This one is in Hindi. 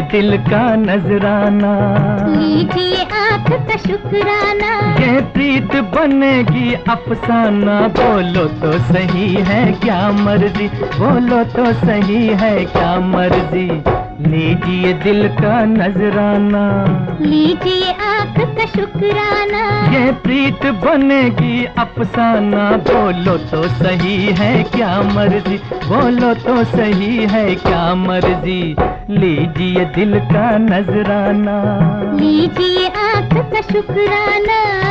दिल का नजराना, लीजिए आँख का शुक्राना। ये प्रीत बनेगी अफसाना, बोलो तो सही है क्या मर्जी, बोलो तो सही है क्या मर्जी। लीजिए दिल का नजराना, लीजिए आँख का शुक्राना। ये प्रीत बनेगी अफसाना, बोलो तो सही है क्या मर्जी, बोलो तो सही है क्या मर्जी। लीजिए दिल का नजराना, लीजिए आँख का शुक्राना।